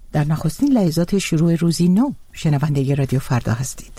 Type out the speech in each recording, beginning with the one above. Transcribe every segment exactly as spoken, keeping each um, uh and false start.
در نخستین لحظات شروع روزی نو شنونده رادیو فردا هستید.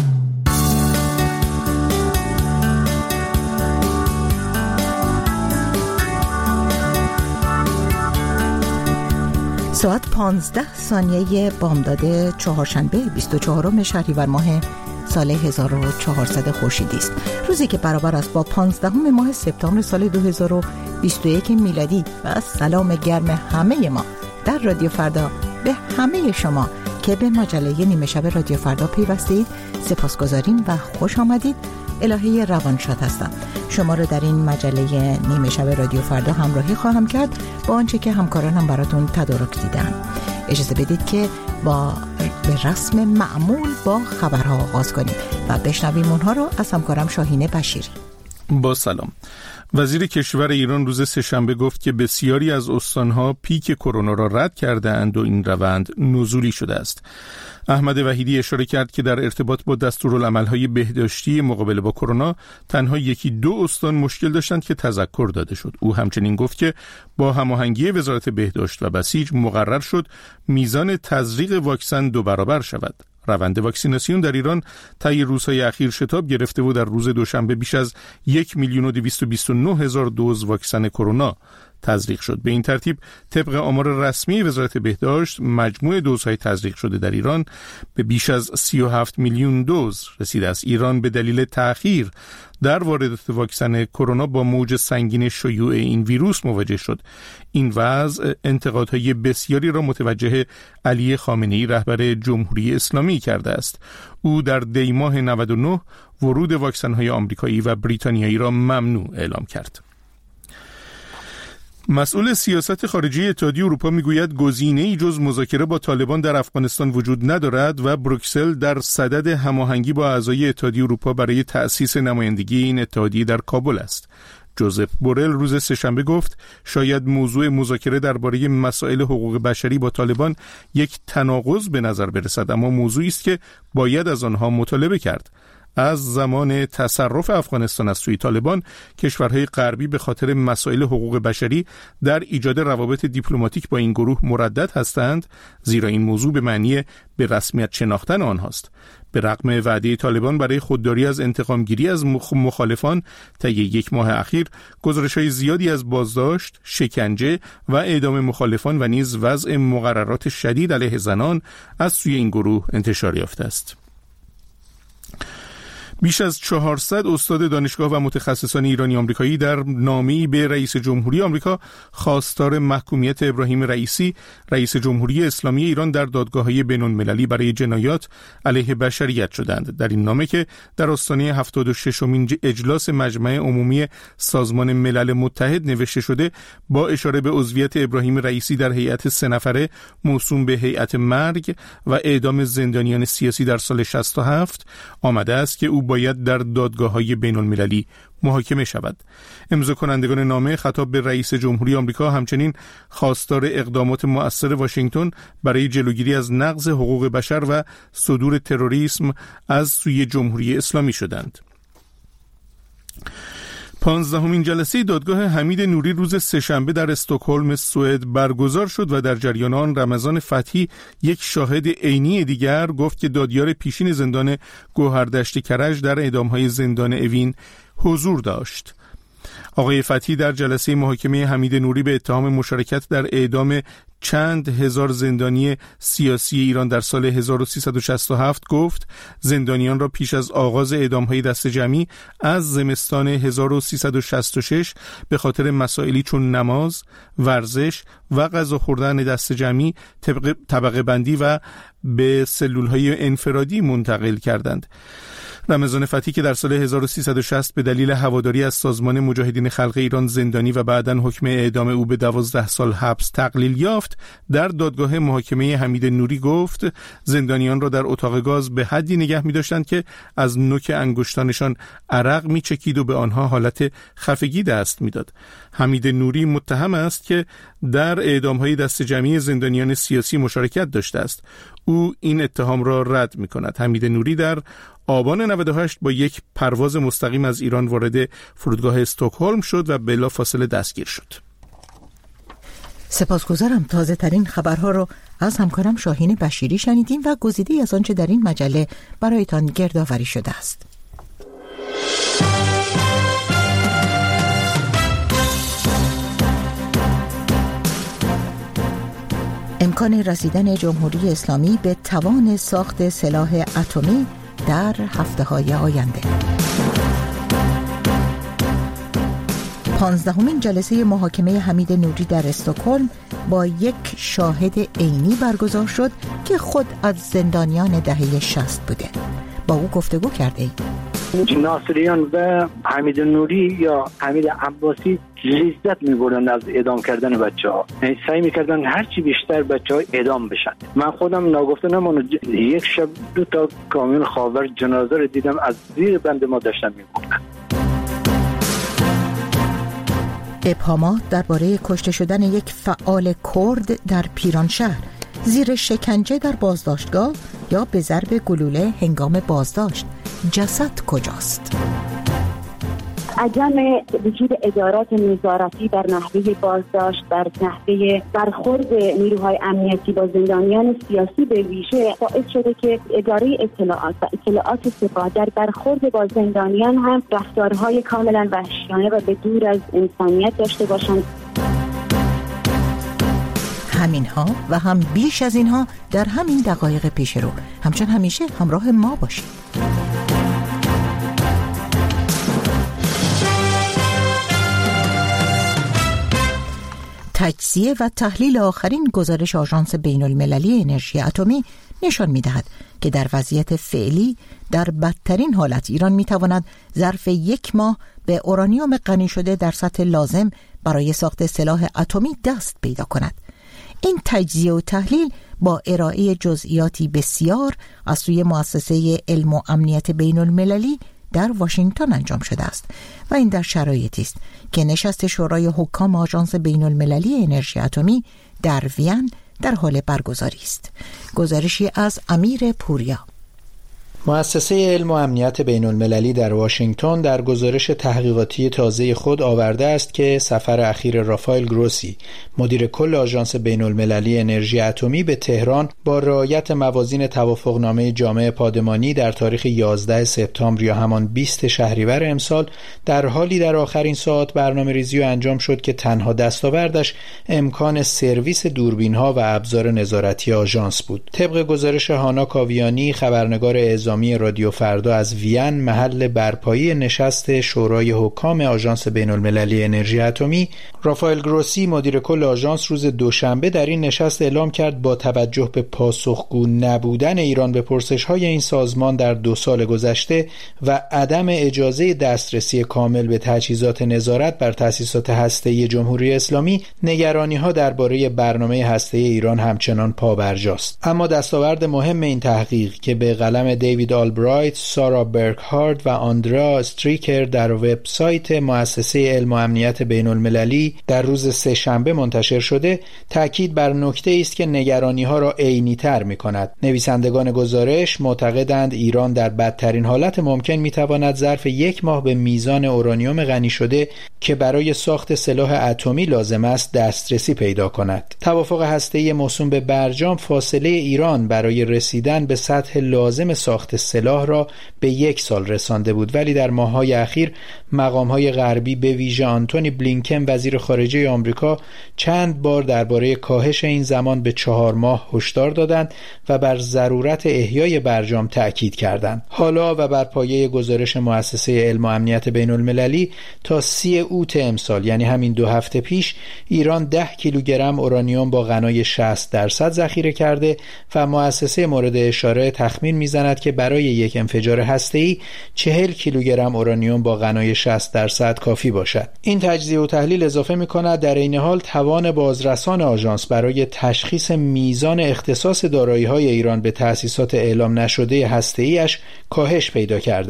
ساعت پانزده ثانیه بامداد چهارشنبه بیست و چهارم شهریور ماه سال هزار و چهارصد خورشیدی است. روزی که برابر است با پانزدهم ماه سپتامبر سال دو هزار و بیست و یک میلادی. و سلام گرم همه ما در رادیو فردا به همه شما که به مجله نیمه شب رادیو فردا پیوستید سپاسگزاریم و خوش آمدید. الهه روانشاد هستم. شما رو در این مجله نیمه شب رادیو فردا همراهی خواهم کرد با آنچه که همکارانم براتون تدارک دیدن. اجازه بدید که با به رسم معمول با خبرها آغاز کنیم و بشنویم اونها رو از همکارم شاهین بشیری. با سلام. وزیر کشور ایران روز سه‌شنبه گفت که بسیاری از استانها پیک کرونا را رد کرده‌اند و این روند نزولی شده است. احمد وحیدی اشاره کرد که در ارتباط با دستورالعمل‌های بهداشتی مقابله با کرونا تنها یکی دو استان مشکل داشتند که تذکر داده شد. او همچنین گفت که با هماهنگی وزارت بهداشت و بسیج مقرر شد میزان تزریق واکسن دو برابر شود. روند واکسیناسیون در ایران طی روزهای اخیر شتاب گرفته و در روز دوشنبه بیش از یک میلیون و دویست و بیست و نه هزار دوز واکسن کرونا تزریق شد. به این ترتیب طبق آمار رسمی وزارت بهداشت مجموع دوزهای تزریق شده در ایران به بیش از سی و هفت میلیون دوز رسیده است. ایران به دلیل تأخیر در واردات واکسن کرونا با موج سنگین شیوع این ویروس مواجه شد. این وضع انتقادهای بسیاری را متوجه علی خامنه‌ای رهبر جمهوری اسلامی کرده است. او در دی ماه نود و نه ورود واکسن‌های آمریکایی و بریتانیایی را ممنوع اعلام کرد. مسئول سیاست خارجی اتحادیه اروپا میگوید گزینه‌ای جز مذاکره با طالبان در افغانستان وجود ندارد و بروکسل در صدد هماهنگی با اعضای اتحادیه اروپا برای تأسیس نمایندگی این اتحادیه در کابل است. جوزف بورل روز سه‌شنبه گفت شاید موضوع مذاکره درباره مسائل حقوق بشری با طالبان یک تناقض به نظر برسد، اما موضوعی است که باید از آنها مطالبه کرد. از زمان تصرف افغانستان از سوی طالبان کشورهای غربی به خاطر مسائل حقوق بشری در ایجاد روابط دیپلماتیک با این گروه مردد هستند، زیرا این موضوع به معنی به رسمیت شناختن آنهاست. به رغم وعده طالبان برای خودداری از انتقامگیری از مخالفان طی یک ماه اخیر، گزارش‌های زیادی از بازداشت، شکنجه و اعدام مخالفان و نیز وضع مقررات شدید علیه زنان از سوی این گروه انتشار یافته است. بیش از چهارصد استاد دانشگاه و متخصصان ایرانی آمریکایی در نامه‌ای به رئیس جمهوری آمریکا خواستار محکومیت ابراهیم رئیسی، رئیس جمهوری اسلامی ایران در دادگاه‌های بین‌المللی برای جنایات علیه بشریت شدند. در این نامه که در آستانه هفتاد و ششمین اجلاس مجمع عمومی سازمان ملل متحد نوشته شده، با اشاره به عضویت ابراهیم رئیسی در هیئت سه نفره موسوم به هیئت مرگ و اعدام زندانیان سیاسی در سال شصت و هفت آمده است که او باید در دادگاه‌های بین‌المللی محاکمه شود. امضا کنندگان نامه خطاب به رئیس جمهوری آمریکا همچنین خواستار اقدامات مؤثر واشنگتن برای جلوگیری از نقض حقوق بشر و صدور تروریسم از سوی جمهوری اسلامی شدند. پانزدهمین جلسه دادگاه حمید نوری روز سه‌شنبه در استکهلم سوئد برگزار شد و در جریان آن رمضان فتحی، یک شاهد عینی دیگر، گفت که دادیار پیشین زندان گوهردشت کرج در اعدام‌های زندان اوین حضور داشت. آقای فتحی در جلسه محاکمه حمید نوری به اتهام مشارکت در اعدام چند هزار زندانی سیاسی ایران در سال هزار و سیصد و شصت و هفت گفت زندانیان را پیش از آغاز اعدام‌های دست جمعی از زمستان هزار و سیصد و شصت و شش به خاطر مسائلی چون نماز، ورزش و غذا خوردن دست جمعی طبقه بندی و به سلول‌های انفرادی منتقل کردند. رمضان فتحی که در سال هزار و سیصد و شصت به دلیل هواداری از سازمان مجاهدین خلق ایران زندانی و بعداً حکم اعدام او به دوازده سال حبس تقلیل یافت، در دادگاه محاکمه حمید نوری گفت زندانیان را در اتاق گاز به حدی نگه می داشتند که از نوک انگشتانشان عرق می چکید و به آنها حالت خفگی دست می داد. حمید نوری متهم است که در اعدام‌های دست جمعی زندانیان سیاسی مشارکت داشته است. او این اتهام را رد می کند. حمید نوری در آبان نود و هشت با یک پرواز مستقیم از ایران وارد فرودگاه استکهلم شد و بلافاصله دستگیر شد. سپاسگزارم. تازه ترین خبرها رو از همکارم شاهین بشیری شنیدیم و گزیده‌ای از آنچه در این مجله برایتان گردآوری شده است. امکان رسیدن جمهوری اسلامی به توان ساخت سلاح اتمی در هفته‌های آینده. پانزدهمین جلسه محاکمه حمید نوری در استکهلم با یک شاهد عینی برگزار شد که خود از زندانیان دهه شصت بوده. با او گفتگو کرده اید. ناصریان و حمید نوری یا حمید عباسی لذت می‌بردند از اعدام کردن بچه‌ها. یعنی سعی می‌کردن هر چی بیشتر بچه‌ها اعدام بشن. من خودم ناگفته نمانم یک شب دو تا کامیون خاور جنازه رو دیدم از زیر بند ما داشتن می‌بردن. ابهامات درباره کشته شدن یک فعال کرد در پیرانشهر، زیر شکنجه در بازداشتگاه یا به ضرب گلوله هنگام بازداشت. جسد کجاست؟ عدم وجود ادارات نظارتی در نحوه بازداشت، در نحوه برخورد نیروهای امنیتی با زندانیان سیاسی به ویژه باعث شده که اداره اطلاعات و اطلاعات سپاه در برخورد با زندانیان هم رفتارهای کاملا وحشیانه و به دور از انسانیت داشته باشند. همینها و هم بیش از اینها در همین دقایق پیش رو. همچون همیشه همراه ما باشید. تجزیه و تحلیل آخرین گزارش آژانس بین المللی انرژی اتمی نشان می‌دهد که در وضعیت فعلی در بدترین حالت ایران می‌تواند ظرف یک ماه به اورانیوم غنی شده در سطح لازم برای ساخت سلاح اتمی دست پیدا کند. این تجزیه و تحلیل با ارائه جزئیاتی بسیار از سوی مؤسسه علم و امنیت بین المللی در واشنگتن انجام شده است و این در شرایطی است که نشست شورای حکام آژانس بین المللی انرژی اتمی در وین در حال برگزاری است. گزارشی از امیر پوریا. مؤسسه علم و امنیت بین المللی در واشنگتن در گزارش تحقیقاتی تازه خود آورده است که سفر اخیر رافائل گروسی، مدیر کل آژانس بین المللی انرژی اتمی به تهران با رعایت موازین توافقنامه جامع پادمانی در تاریخ یازده سپتامبر یا همان بیست شهریور امسال در حالی در آخرین ساعات برنامه‌ریزی انجام شد که تنها دستاوردش امکان سرویس دوربین‌ها و ابزار نظارتی آژانس بود. طبق گزارش هانا کاویانی، خبرنگار اعزامی رادیو فردا از وین، محل برپایی نشست شورای حکام آژانس بین المللی انرژی اتمی، رافائل گروسی، مدیر کل آژانس، روز دوشنبه در این نشست اعلام کرد با توجه به پاسخگو نبودن ایران به پرسش‌های این سازمان در دو سال گذشته و عدم اجازه دسترسی کامل به تجهیزات نظارت بر تأسیسات هسته‌ای جمهوری اسلامی، نگرانی‌ها درباره برنامه هسته‌ای ایران همچنان پابرجاست. اما دستاورد مهم این تحقیق که به قلم دیوید آلبرایت، سارا برکهارد و آندرا استریکر در وبسایت مؤسسه علم و امنیت بین المللی در روز سه‌شنبه منتشر شده، تاکید بر نکته است که نگرانی‌ها را عینی‌تر می‌کند. نویسندگان گزارش معتقدند ایران در بدترین حالت ممکن می‌تواند ظرف یک ماه به میزان اورانیوم غنی شده که برای ساخت سلاح اتمی لازم است دسترسی پیدا کند. توافق هسته‌ای موسوم به برجام فاصله ایران برای رسیدن به سطح لازم ساخت سلاح را به یک سال رسانده بود، ولی در ماه‌های اخیر مقام‌های غربی به ویژه آنتونی بلینکن وزیر خارجه آمریکا چند بار درباره کاهش این زمان به چهار ماه هشدار دادند و بر ضرورت احیای برجام تأکید کردند. حالا و بر پایه گزارش مؤسسه علم و امنیت بین المللی تا سی اوت امسال، یعنی همین دو هفته پیش، ایران ده کیلوگرم اورانیوم با غنای شصت درصد ذخیره کرده و مؤسسه مورد اشاره تخمین میزند که برای یک انفجار هسته‌ای چهل کیلوگرم اورانیوم با غنای شصت درصد کافی باشد. این تجزیه و تحلیل اضافه می‌کند در این حال توان بازرسان آژانس برای تشخیص میزان اختصاص دارایی‌های ایران به تأسیسات اعلام نشده هسته‌ای‌اش کاهش پیدا کرده است.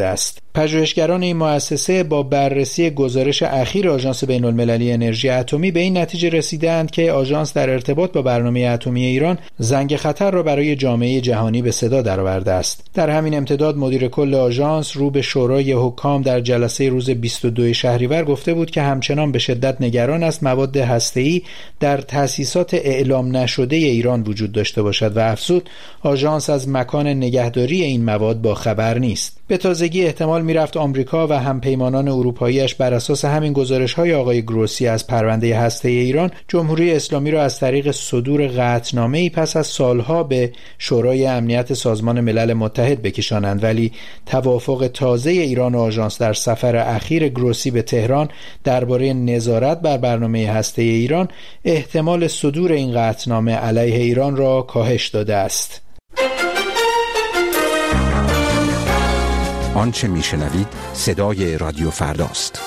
پژوهشگران این مؤسسه با بررسی گزارش اخیر آژانس بین‌المللی انرژی اتمی به این نتیجه رسیدند که آژانس در ارتباط با برنامه اتمی ایران زنگ خطر را برای جامعه جهانی به صدا درآورده است. در همین امتداد مدیر کل آژانس رو به شورای حکام در جلسه روز بیست و دوم شهریور گفته بود که همچنان به شدت نگران است مواد هسته‌ای در تأسیسات اعلام نشده ایران وجود داشته باشد و افزود آژانس از مکان نگهداری این مواد با خبر نیست. به تازگی احتمال میرفت آمریکا و همپیمانان اروپایی‌اش بر اساس همین گزارش‌های آقای گروسی از پرونده هسته‌ای ایران جمهوری اسلامی را از طریق صدور قطعنامه‌ای پس از سالها به شورای امنیت سازمان ملل متحد بکشانند، ولی توافق تازه ایران و آژانس در سفر اخیر گروسی به تهران درباره نظارت بر برنامه هسته‌ای ایران احتمال صدور این قطعنامه علیه ایران را کاهش داده است. آنچه میشنوید صدای رادیو فرداست.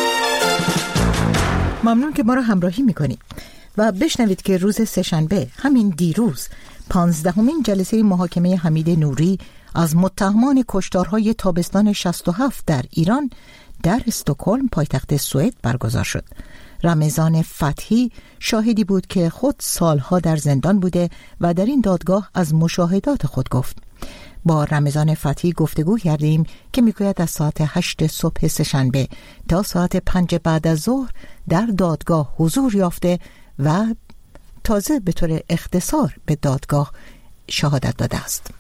ممنون که ما را همراهی میکنید و بشنوید که روز سه‌شنبه همین دیروز پانزدهمین جلسه محاکمه حمید نوری از متهمان کشتارهای تابستان شصت و هفت در ایران در استکهلم پایتخت سوئد برگزار شد. رمضان فتحی شاهدی بود که خود سالها در زندان بوده و در این دادگاه از مشاهدات خود گفت. با رمضان فتحی گفتگو کردیم که میگوید از ساعت هشت صبح سه‌شنبه تا ساعت پنج بعد از ظهر در دادگاه حضور یافته و تازه به طور اختصار به دادگاه شهادت داده است.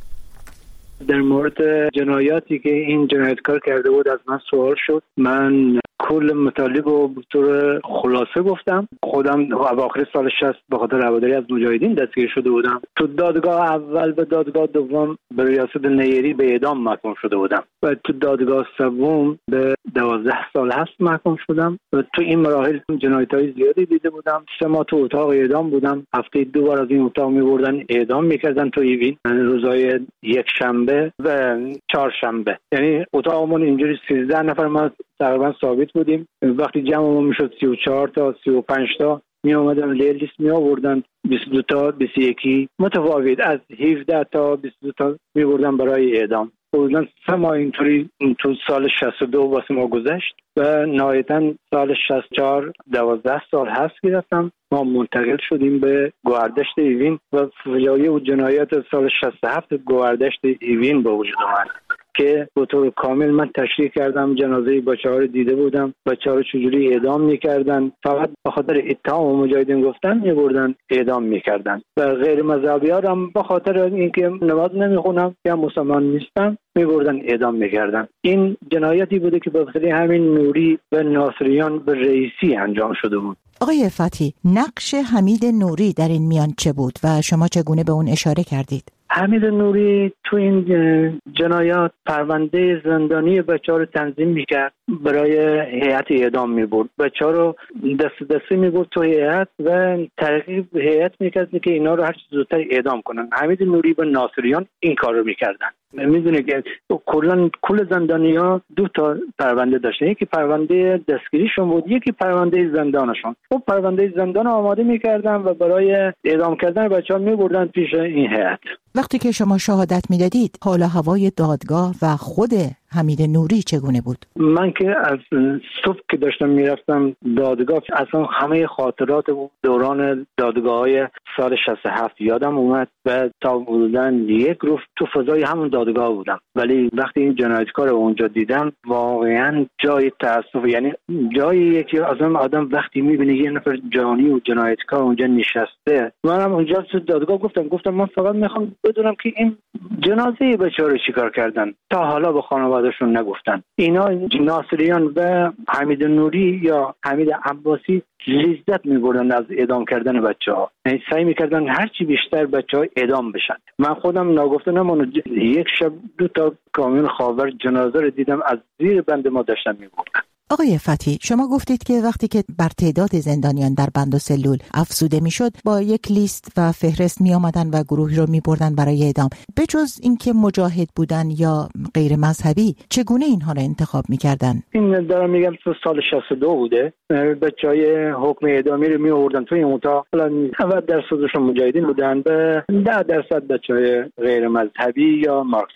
در مورد جنایاتی که این جنایتکار کرده بود از من سوال شد. من کل مطالب رو به طور خلاصه گفتم. خودم اواخر سال شصت به خاطر رواداری از مجاهدین دستگیر شده بودم. تو دادگاه اول به دادگاه دوم به ریاست نیری به اعدام محکوم شده بودم و تو دادگاه سوم به دوازده سال حبس محکوم شدم و تو این مراحل جنایت‌های زیادی دیده بودم. سه ماه تو اتاق اعدام بودم. هفته دو بار از این اتاق می‌بردن اعدام می‌کردن تو ایوین، روزهای یک شنبه و چهارشنبه. یعنی اتاقمون اینجوری سیزده نفر ما تقریبا ثابت بودیم. وقتی جمعمون میشد سی و چهار تا سی و پنج تا می اومدن لیست می آوردن، بیست و دو تا بیست و یک متفاوت از هفده تا بیست و دو تا می بردن برای اعدام. حدوداً سه ماه اینطوری تو سال شصت و دو واسه ما گذشت و نهایتاً سال شصت و چهار دوازده سال حبس گرفتم. ما منتقل شدیم به گوهردشت ایوین و فجایع و جنایات سال شصت و هفت گوهردشت ایوین به وجود آمد که به طور کامل من تشریح کردم. جنازه بچه‌ها رو دیده بودم، بچه‌ها رو چجوری اعدام می‌کردن. فقط به خاطر اتهام و مجاهدین گفتن می‌بردن اعدام می‌کردن و غیر مذهبی‌ها هم به خاطر اینکه نماز نمی‌خونم یا مسلمان نیستم می‌بردن اعدام می‌کردن. این جنایاتی بوده که به واسطه همین نوری و ناصریان به رئیسی انجام شده بود. آقای فتحی، نقش حمید نوری در این میان چه بود و شما چگونه به اون اشاره کردید؟ حمید نوری تو این جنایات پرونده زندانی بچه‌ها رو تنظیم میکرد، برای هیئت اعدام میبرد. بچه‌ها رو دست دسته میبرد تو هیئت و ترغیب هیئت میکرد که اینا رو هر چه زودتر اعدام کنن. حمید نوری و ناصریان این کار رو میکردن. میدونه که کلا کل زندانی‌ها دو تا پرونده داشتن، یکی پرونده دستگیریشون بود، یکی پرونده زندانشون. خب پرونده زندان آماده میکردن و برای اعدام کردن بچه‌ها میبردن پیش این هیئت. وقتی که شما شهادت میدادید حال هوای دادگاه و خود حمید نوری چگونه بود؟ من که از صبح که داشتم میرفتم دادگاه اصلا همه خاطرات دوران دادگاه‌های سال شصت و هفت یادم اومد و تا حدوداً یک روز تو فضای همون دادگاه بودم، ولی وقتی این جنایتکار رو اونجا دیدم واقعاً جای تأسف، یعنی جایی که آدم آدم وقتی میبینه یه نفر جانی و جنایتکار اونجا نشسته. منم اونجا تو دادگاه گفتم گفتم من فقط میخوام بدونم که این جنازه بچه‌ها رو چیکار کردن، تا حالا به خانواده‌شون نگفتن. اینا ناصریان و حمید نوری یا حمید عباسی لذت می‌بردن از اعدام کردن بچه‌ها، یعنی سعی می‌کردن هر چی بیشتر بچه‌ها اعدام بشن. من خودم ناگفته نمونم یک شب دو تا کامیون خاور جنازه رو دیدم از زیر بند ما داشتن می‌بردن. آقای فتحی، شما گفتید که وقتی که بر تعداد زندانیان در بند و سلول افزوده میشد با یک لیست و فهرست می آمدن و گروهی رو می بردن برای اعدام. بجز اینکه مجاهد بودن یا غیر مذهبی، چگونه اینها رو انتخاب می کردن؟ این دارم میگم تو سال شصت و دو بوده. بچهای حکم اعدامی رو می آوردن تو این اتاق. نود درصدشون مجاهدین بودن، به ده درصد بچهای غیر مذهبی یا مارکسیست.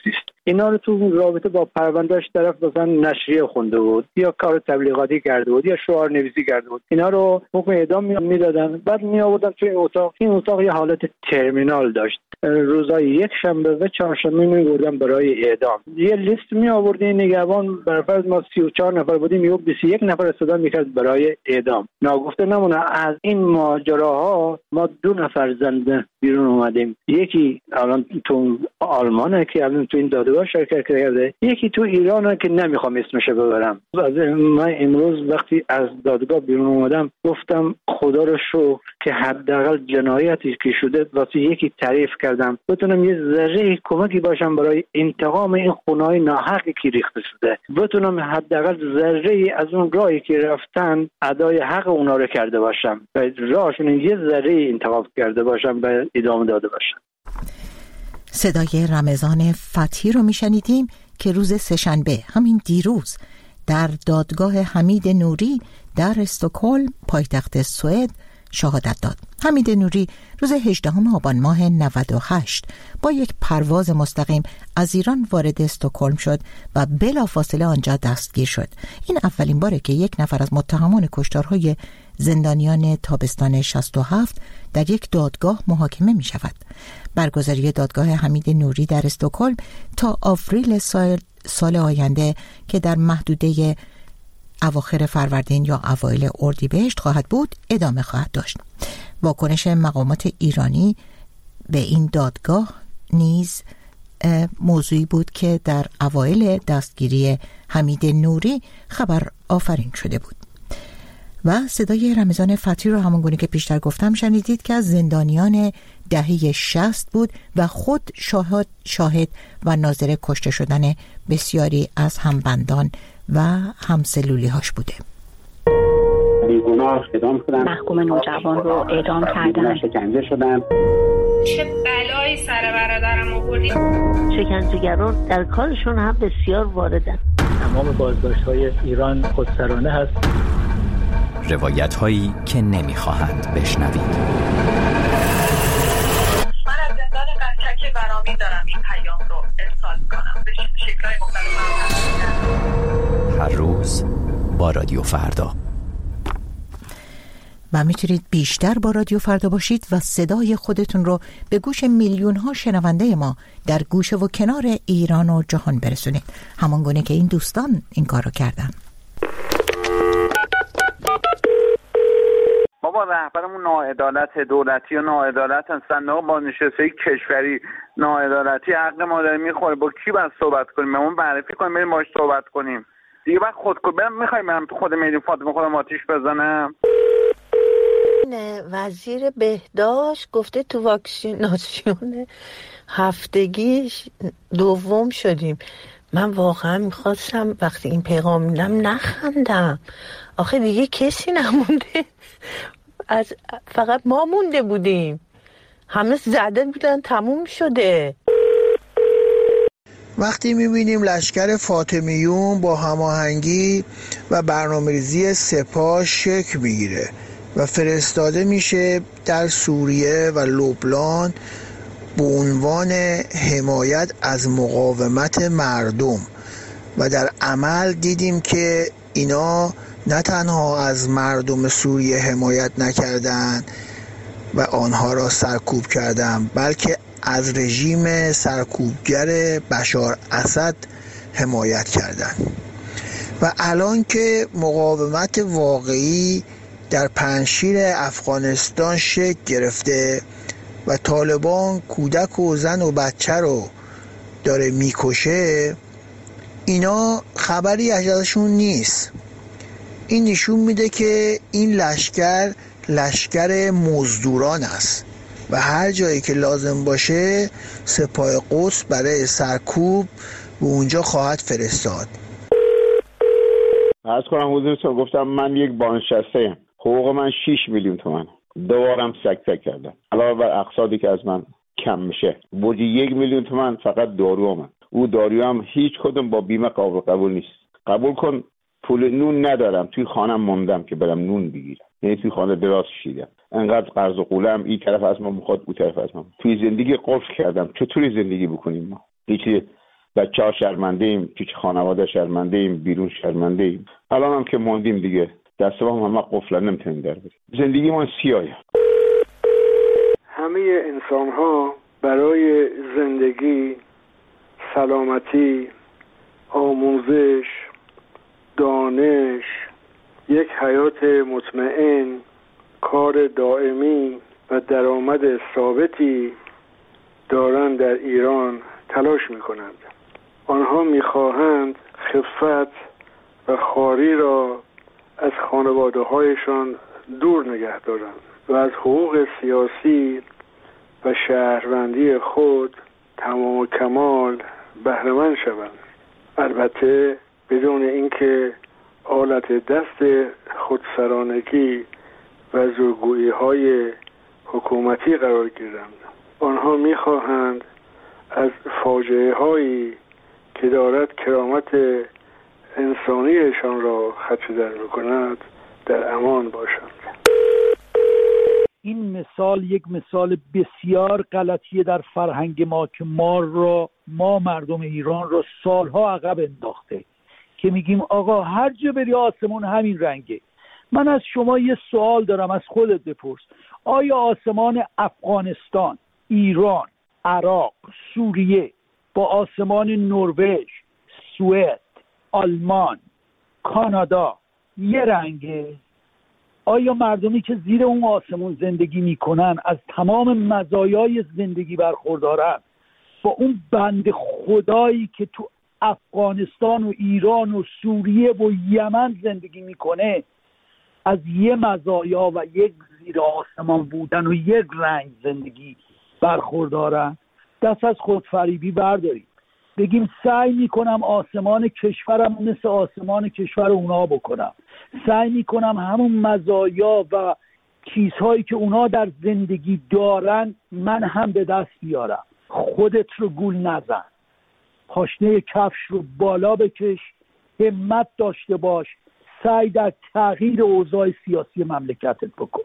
اینا رو تو رابطه با پروندهش طرف مثلا نشریه خونده بود یا کار تبلیغاتی کرده بود یا شعار نویسی کرده بود، اینا رو حکم اعدام میدادن. بعد می آوردن توی اتاق. این اتاق یه حالت ترمینال داشت. روزای یک شنبه و چهارشنبه می بردن برای اعدام. یه لیست می آوردین نگهبان، برفرض ما سی و چهار نفر بودیم، یه بیست و یک نفر استفاده میکرد برای اعدام. ناگفته نمونه از این ماجراها ما دو نفر زنده بیرون اومدیم. یکی الان تو آلمانه که الان تو این دادگاه شرکت کرده، یکی تو ایرانه که نمیخوام اسمش ببرم. من امروز وقتی از دادگاه بیرون اومدم گفتم خدا رو شکر که حداقل جنایتی که شده واسه یکی تعریف کردم، بتونم یه ذره کمکی باشم برای انتقام این خونه‌های ناحقی که ریخته شده، بتونم حداقل ذره از اون راهی که رفتن ادای حق اونا رو کرده باشم و راهشون یه ذره انتخاب کرده باشم و ادامه داده باشم. صدای رمضان فتحی رو میشنیدیم که روز سه‌شنبه، همین دیروز، در دادگاه حمید نوری در استکهلم پایتخت سوئد شهادت داد. حمید نوری روز هجدهم آبان ماه نود و هشت با یک پرواز مستقیم از ایران وارد استکهلم شد و بلافاصله آنجا دستگیر شد. این اولین باره که یک نفر از متهمان کشتارهای زندانیان تابستان شصت و هفت در یک دادگاه محاکمه می شود. برگزاری دادگاه حمید نوری در استکهلم تا آوریل سال, سال آینده که در محدوده اواخر فروردین یا اوایل اردیبهشت خواهد بود ادامه خواهد داشت. واکنش مقامات ایرانی به این دادگاه نیز موضوعی بود که در اوایل دستگیری حمید نوری خبر آفرین شده بود. و صدای رمضان فتحی رو همونگونه که پیشتر گفتم شنیدید که از زندانیان دهه شصت بود و خود شاهد, شاهد و ناظر کشته شدن بسیاری از همبندان و همسلولی هاش بوده. بیگناه اعدام شدن، محکوم نوجوان رو اعدام کردن، شکنجه شدن. چه بلایی سر برادرم آوردی؟ شکنجهگران در کارشون هم بسیار واردن. تمام بازداشت‌های ایران خودسرانه هست. روایت هایی که نمیخواهند بشنوید. من از زندان قزچک برامی دارم این پیام رو ارسال کنم به شکل‌های مختلف. هر روز با رادیو فردا. و میتونید بیشتر با رادیو فردا باشید و صدای خودتون رو به گوش میلیون ها شنونده ما در گوشه و کنار ایران و جهان برسونید، همان گونه که این دوستان این کار رو کردن. بابا رهبرمون ناعدالت دولتی و ناعدالت صندوق بازنشستگی کشوری ناعدالتی حق ما داره میخوره. با کی باید صحبت کنیم؟ همون معرفی کنیم بریم باهاش صحبت کنیم دیگه. بعد خودکو برم میخوایم برم تو خود میدون فاطمه خودم آتیش بزنم. وزیر بهداشت گفته تو واکسیناسیون هفتگیش دوم شدیم. من واقعا میخواستم وقتی این پیغام میدم نخندم. آخه دیگه کسی نمونده، از فقط ما مونده بودیم، همه زده بودن تموم شده. وقتی میبینیم لشکر فاطمیون با هماهنگی و برنامه‌ریزی سپاه شکل میگیره و فرستاده میشه در سوریه و لبنان به عنوان حمایت از مقاومت مردم و در عمل دیدیم که اینا نه تنها از مردم سوریه حمایت نکردند و آنها را سرکوب کردند، بلکه از رژیم سرکوبگر بشار اسد حمایت کردند. و الان که مقاومت واقعی در پنشیر افغانستان شکل گرفته و طالبان کودک و زن و بچه رو داره میکشه، اینا خبری ازشون نیست. این نشون میده که این لشکر لشکر مزدوران است و هر جایی که لازم باشه سپاه قدس برای سرکوب به اونجا خواهد فرستاد. عرض کنم حضورتون، گفتم من یک بازنشسته، حقوق من شش میلیون تومان، دوبارم سک سک کردم علاوه بر اقساطی که از من کم میشه. بودی یک میلیون تومان فقط دارو من. او دارو هم هیچ کدوم با بیمه قابل قبول نیست. قبول کن پول نون ندارم، توی خانم موندم که برم نون بگیرم، یعنی توی خانه دراز کشیدم. انقدر قرض و قولم این طرف از ما میخواد اون طرف از ما. توی زندگی قفل کردم. چطوری زندگی بکنیم ما؟ هیچ بچه ها شرمنده ایم، پیش خانواده شرمنده ایم، بیرون شرمنده ایم. الان هم که موندیم دیگه دست هم همه قفلن، نمیتونیم در بریم. زندگی ما سیاهه. همه انسان ها برای زندگی، سلامتی، آموزش، دانش، یک حیات مطمئن، کار دائمی و درآمد ثابتی دارند در ایران تلاش می‌کنند. آنها می‌خواهند خفت و خواری را از خانواده‌هایشان دور نگه دارند و از حقوق سیاسی و شهروندی خود تمام و کمال بهره‌مند شوند، البته بدون اینکه آلت دست خودسرانگی و زورگویی‌های حکومتی قرار گیرند. آنها می‌خواهند از فاجعه‌هایی که دارد کرامت انسانیشان را خدشه‌در می‌کند در امان باشند. این مثال یک مثال بسیار غلطیه در فرهنگ ما که ما را ما مردم ایران را سالها عقب انداخته که میگیم آقا هر جا بری آسمون همین رنگه. من از شما یه سوال دارم، از خودت بپرس. آیا آسمان افغانستان، ایران، عراق، سوریه با آسمان نروژ، سوئد، آلمان، کانادا یه رنگه؟ آیا مردمی که زیر اون آسمون زندگی میکنن از تمام مزایای زندگی برخوردارن با اون بند خدایی که تو افغانستان و ایران و سوریه و یمن زندگی میکنه از یه مزایا و یک زیر آسمان بودن و یک رنگ زندگی برخوردارن؟ دست از خودفریبی برداریم، بگیم سعی میکنم آسمان کشورم مثل آسمان کشور اونا بکنم، سعی میکنم همون مزایا و چیزهایی که اونا در زندگی دارن من هم به دست بیارم. خودت رو گول نزن، پاشنه کفش رو بالا بکش، همت داشته باش، سعی در تغییر اوضاع سیاسی مملکتت بکن.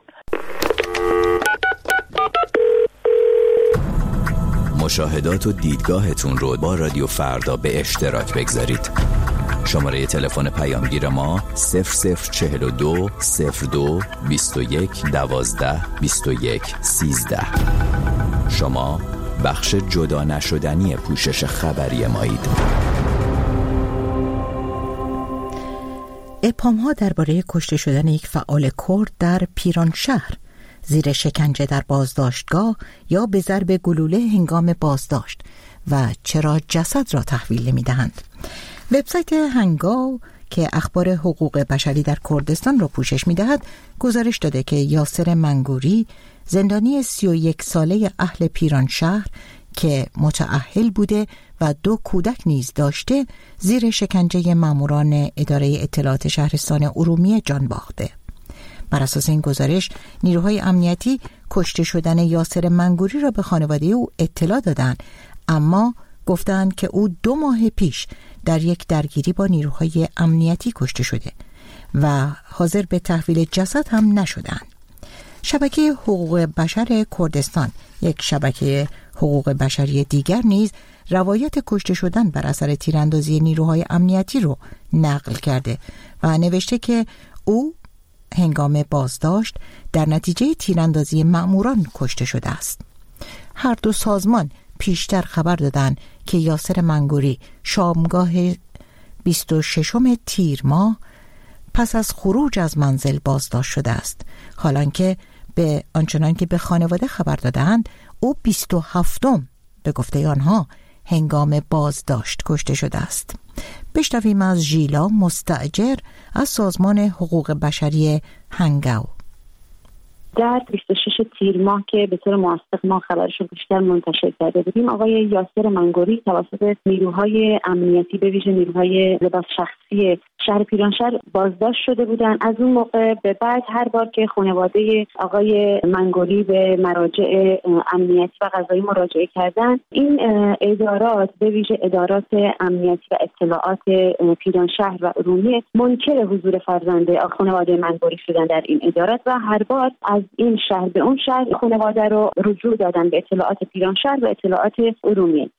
مشاهدات و دیدگاهتون رو با رادیو فردا به اشتراک بگذارید. شماره تلفن پیامگیر ما صفر صفر چهل و دو صفر دو بیست و یک دوازده بیست و یک سیزده. شما بخش جدا نشدنی پوشش خبری مایید. ابهام‌ها درباره کشته شدن یک فعال کرد در پیرانشهر، زیر شکنجه در بازداشتگاه یا به ضرب گلوله هنگام بازداشت و چرا جسد را تحویل نمی‌دهند. وبسایت هنگاو که اخبار حقوق بشری در کردستان را پوشش می‌دهد گزارش داده که یاسر منگوری، زندانی سی و یک ساله اهل پیرانشهر که متأهل بوده و دو کودک نیز داشته، زیر شکنجه ماموران اداره اطلاعات شهرستان ارومیه جان باخته. بر اساس این گزارش نیروهای امنیتی کشته شدن یاسر منگوری را به خانواده او اطلاع دادند، اما گفتند که او دو ماه پیش در یک درگیری با نیروهای امنیتی کشته شده و حاضر به تحویل جسد هم نشدند. شبکه حقوق بشر کردستان، یک شبکه حقوق بشری دیگر، نیز روایت کشته شدن بر اثر تیراندازی نیروهای امنیتی رو نقل کرده و نوشته که او هنگام بازداشت در نتیجه تیراندازی مأموران کشته شده است. هر دو سازمان پیشتر خبر دادند که یاسر منگوری شامگاه بیست و ششم تیر ماه پس از خروج از منزل بازداشت شده است، حالانکه به آنچنان که به خانواده خبر دادند او بیست و هفتم به گفته آنها هنگام بازداشت کشته شده است. بشنویم از ژیلا مستاجر از سازمان حقوق بشری هنگاو. در بیست و شش تیر ماه که به طور موثق ما خبرش رو بیشتر منتشر کرده بودیم، آقای یاسر منگوری توسط نیروهای امنیتی به ویژه نیروهای لباس شخصی شهر پیرانشهر بازداشت شده بودند. از اون موقع به بعد هر بار که خانواده آقای منگوری به مراجع امنیتی و قضایی مراجعه کردند، این ادارات به ویژه ادارات امنیتی و اطلاعات پیرانشهر و ارومیه منکر حضور فرزند خانواده منگوری شدن در این ادارات و هر بار از این شهر به اون شهر خانواده رو رجوع دادن به اطلاعات پیرانشهر و اطلاعات ارومیه.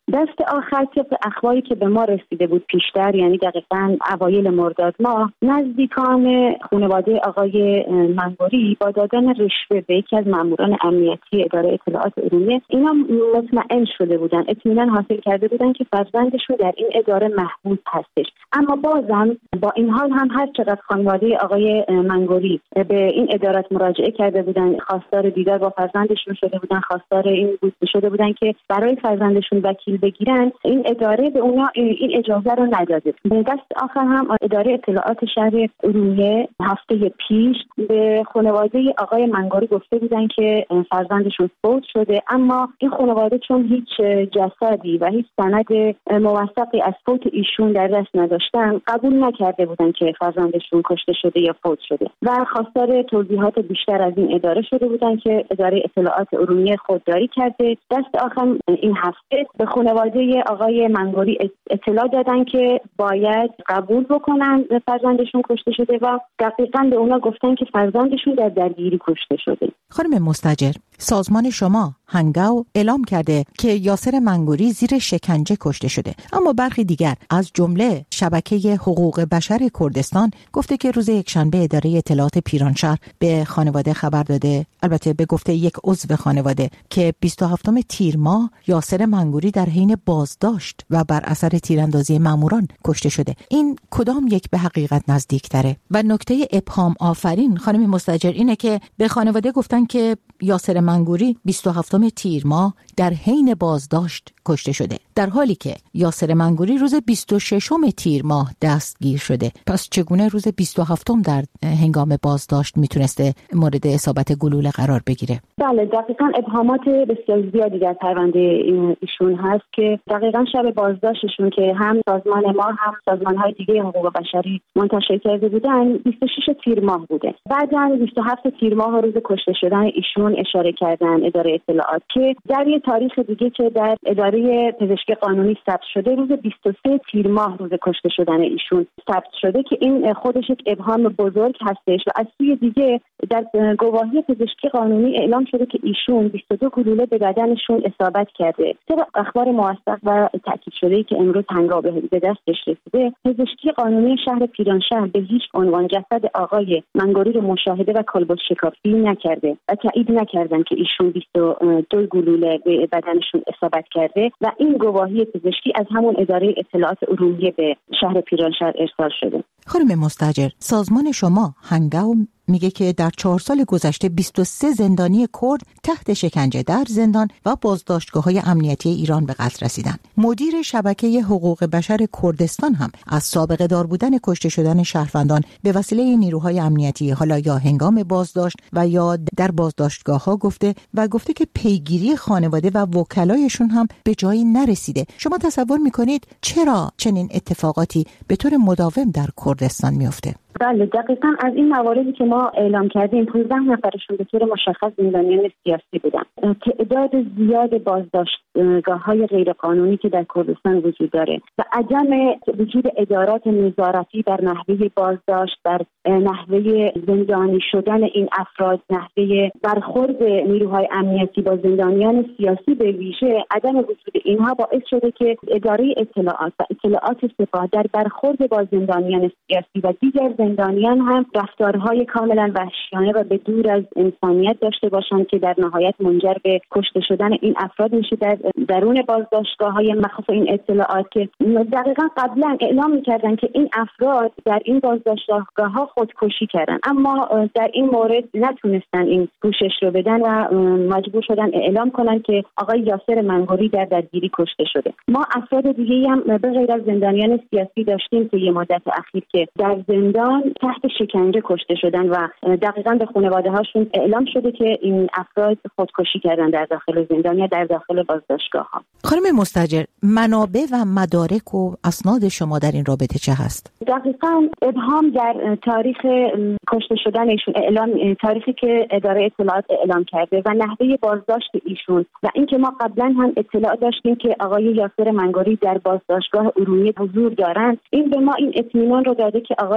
دست آخر که اخباری که به ما رسیده بود پیشتر، یعنی دقیقاً اوایل مرداد ماه، نزدیکان خانواده آقای منگوری با دادن رشوه به یکی از ماموران امنیتی اداره اطلاعات عمومی، اینا مطمئن شده بودن، اطمینان حاصل کرده بودن که فرزندشون در این اداره محبوس هستش. اما بازم با این حال هم هر چقدر خانواده آقای منگوری به این ادارات مراجعه کرده بودن، خواستار دیدار با فرزندشون شده بودن، خواستار این بود شده بودن که برای فرزندشون وکیل بگیرن، این اداره به اونا این اجازه رو نداده. به دست آخر هم اداره اطلاعات شهر ارومیه هفته پیش به خانواده آقای منگوری گفته بودن که فرزندشون فوت شده، اما این خانواده چون هیچ جسدی و هیچ سند موثقی از فوت ایشون در دست نداشتن، قبول نکرده بودن که فرزندشون کشته شده یا فوت شده و خواستار توضیحات بیشتر از این اداره شده بودن که اداره اطلاعات ارومیه خودداری کرده. دست آخر این هفته به خانواده آقای منگوری اطلاع دادن که باید قبول بکنن فرزندشون کشته شده و دقیقاً به اونا گفتن که فرزندشون در درگیری کشته شده. خانم مستاجر، سازمان شما هنگاو اعلام کرده که یاسر منگوری زیر شکنجه کشته شده، اما برخی دیگر از جمله شبکه حقوق بشر کردستان گفته که روز یکشنبه اداره اطلاعات پیرانشهر به خانواده خبر داده، البته به گفته یک عضو خانواده، که بیست و هفتم تیر ماه یاسر منگوری در حین بازداشت و بر اثر تیراندازی ماموران کشته شده. این کدام یک به حقیقت نزدیکتره؟ و نکته ابهام آفرین خانم مستاجر اینه که به خانواده گفتن که یاسر منگوری بیست و هفتم تیر ماه در حین بازداشت کشته شده، در حالی که یاسر منگوری روز بیست و ششم تیر ماه دستگیر شده. پس چگونه روز بیست و هفتم در هنگام بازداشت میتونسته مورد اصابت گلوله قرار بگیره؟ بله، دقیقاً ابهامات بسیار زیادی در پرونده ایشون هست که دقیقاً شب بازداشتشون که هم سازمان ما هم سازمان‌های دیگه حقوق بشری منتشر کرده بودن بیست و شش تیر ماه بوده. بعداً بیست و هفت تیر ماه روز کشته شدن ایشون اشاره کردن اداره اطلاعات که در یه تاریخ دیگه که در اداره پزشکی قانونی ثبت شده روز بیست و سه تیر ماه روز کشته شدن ایشون ثبت شده که این خودش یک ابهام بزرگ هستش. و از سوی دیگه در گواهی پزشکی قانونی اعلام شده که ایشون بیست و دو گلوله به بدنشون اصابت کرده. طبق اخبار موثق و تاکید شده‌ای که امروز هنگام به دستش رسیده، پزشکی قانونی شهر پیرانشهر به هیچ عنوان جسد آقای منگوری رو مشاهده و کالبد شکافی نکرده و تایید نکردن که ایشون بیست و دو گلوله به بدنشون اصابت کرده و این گواهی پزشکی از همون اداره اطلاعات عمومی به شهر پیرانشهر ارسال شده. خانم مستاجر، سازمان شما هنگاو میگه که در چهار سال گذشته بیست و سه زندانی کرد تحت شکنجه در زندان و بازداشتگاه‌های امنیتی ایران به قتل رسیدند. مدیر شبکه حقوق بشر کردستان هم از سابقه دار بودن کشته شدن شهروندان به وسیله نیروهای امنیتی، حالا یا هنگام بازداشت و یا در بازداشتگاه‌ها، گفته و گفته که پیگیری خانواده و وکلایشون هم به جایی نرسیده. شما تصور میکنید چرا چنین اتفاقاتی به طور مداوم در کردستان میفته؟ بله، دقیقاً از این مواردی که ما اعلام کردیم پانزده نفرشون به طور مشخص زندانیان سیاسی بودن. تعداد زیاد بازداشتگاه‌های غیرقانونی که در کردستان وجود داره و عدم وجود ادارات نظارتی در نحوه بازداشت، در نحوه زندانی شدن این افراد، نحوه برخورد نیروهای امنیتی با زندانیان سیاسی به ویژه، عدم وجود اینها باعث شده که اداره اطلاعات و اطلاعات سپاه در برخورد با زندانیان سیاسی و دیگر زندانیان هم رفتارهای کاملا وحشیانه و به دور از انسانیت داشته باشند که در نهایت منجر به کشته شدن این افراد میشه در درون بازداشتگاه‌های مخصوص این اطلاعات که دقیقاً قبلا اعلام می‌کردن که این افراد در این بازداشتگاه‌ها خودکشی کردن، اما در این مورد نتونستن این پوشش رو بدن و مجبور شدن اعلام کنن که آقای یاسر منگوری در درگیری کشته شده. ما افراد دیگه‌ای هم به غیر از زندانیان سیاسی داشتیم که یه مدت اخیر که در زندان تحت شکنجه کشته شدن و دقیقاً به خانواده هاشون اعلام شده که این افراد خودکشی کردن در داخل زندان یا در داخل بازداشتگاه ها. خانم مستاجر، منابع و مدارک و اسناد شما در این رابطه چه هست؟ دقیقاً ابهام در تاریخ کشته شدن ایشون اعلام، تاریخی که اداره اطلاعات اعلام کرده و نحوه بازداشت ایشون و اینکه ما قبلا هم اطلاع داشتیم که آقای یاسر منگوری در بازداشتگاه ارومیه حضور دارند، این به ما این اطمینان رو داده که آقای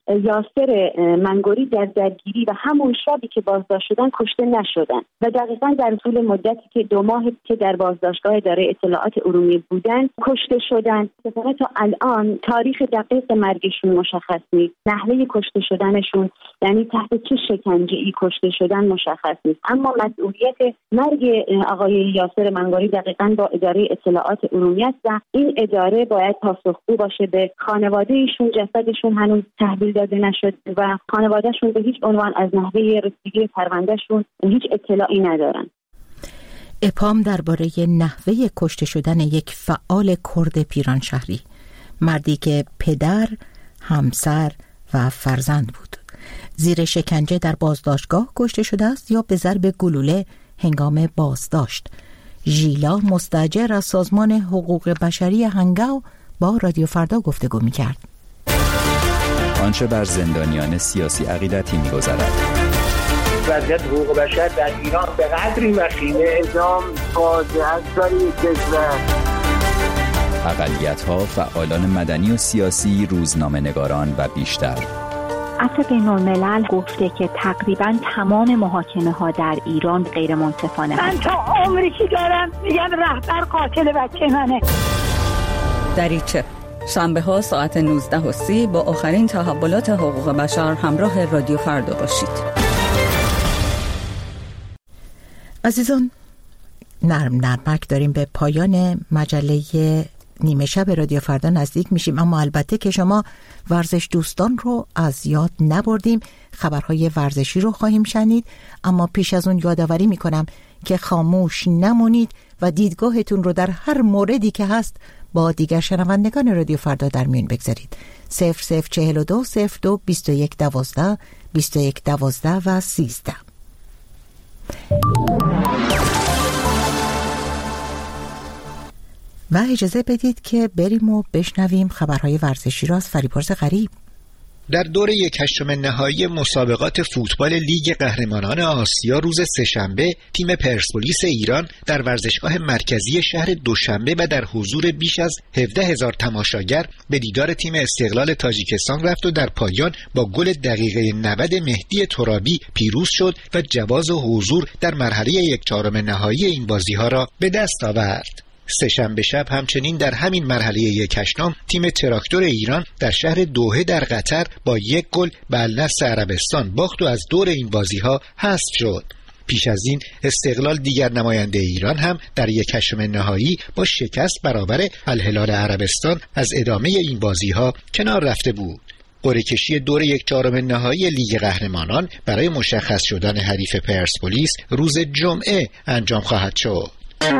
یاسر منگوری در درگیری و همون شبی که بازداشت شدن کشته نشدن و دقیقاً در طول مدتی که دو ماه که در بازداشتگاه اداره اطلاعات ارومیه بودن کشته شدن. اتفاقا تا الان تاریخ دقیق مرگشون مشخص نیست، نحوه کشته شدنشون یعنی تحت چه شکنجه‌ای کشته شدن مشخص نیست، اما مسئولیت مرگ آقای یاسر منگوری دقیقاً با اداره اطلاعات ارومیه است و این اداره باید پاسخگو باشه به خانواده ایشون. جسدشون هنوز تحویل داده نشد و خانوادهشون به هیچ عنوان از نحوه رسیدگی پروندهشون هیچ اطلاعی ندارن. اپام درباره نحوه کشته شدن یک فعال کرد پیرانشهری، مردی که پدر، همسر و فرزند بود، زیر شکنجه در بازداشتگاه کشته شده است یا به ضرب گلوله هنگام بازداشت. ژیلا مستاجر از سازمان حقوق بشری هنگاو با رادیو فردا گفتگو می‌کرد. آنچه بر زندانیان سیاسی عقیدتی می‌گذرد. وضعیت حقوق بشر در ایران به قدری وخیمه، اعدام فاجعه است برای کشور. اقلیت‌ها، فعالان مدنی و سیاسی، روزنامه‌نگاران و بیشتر. عفو بین‌الملل گفته که تقریباً تمام محاکمه‌ها در ایران غیر منصفانه. من تا عمری که دارم میگم رهبر قاتل بچه منه. دریچه شنبه ها ساعت نوزده و سی با آخرین تحولات حقوق بشر همراه رادیو فردا باشید. عزیزان، نرم نرمک داریم به پایان مجله نیمه شب رادیو فردا نزدیک میشیم، اما البته که شما ورزش دوستان رو از یاد نبردیم. خبرهای ورزشی رو خواهیم شنید، اما پیش از اون یادآوری میکنم که خاموش نمونید و دیدگاهتون رو در هر موردی که هست با دیگر شنوندگان رادیو فردا در میون بگذارید. صفر صفر چهل و دو صفر دو بیست و یک دوازده بیست و یک دوازده و سیزده. و اجازه بدید که بریم و بشنویم خبرهای ورزشی را از فریبرز غریب. در دور یک هشتم نهایی مسابقات فوتبال لیگ قهرمانان آسیا روز سه‌شنبه، تیم پرسپولیس ایران در ورزشگاه مرکزی شهر دوشنبه و در حضور بیش از هفده هزار تماشاگر به دیدار تیم استقلال تاجیکستان رفت و در پایان با گل دقیقه نود مهدی ترابی پیروز شد و جواز حضور در مرحله یک چهارم نهایی این بازی‌ها را به دست آورد. سه‌شنبه شب همچنین در همین مرحله یک هشتم تیم تراکتور ایران در شهر دوحه در قطر با یک گل به النصر عربستان باخت و از دور این بازی‌ها حذف شد. پیش از این استقلال دیگر نماینده ایران هم در یک هشتم نهایی با شکست برابر الهلال عربستان از ادامه این بازی‌ها کنار رفته بود. قرعه کشی دور یک چهارم نهایی لیگ قهرمانان برای مشخص شدن حریف پرسپولیس روز جمعه انجام خواهد شد.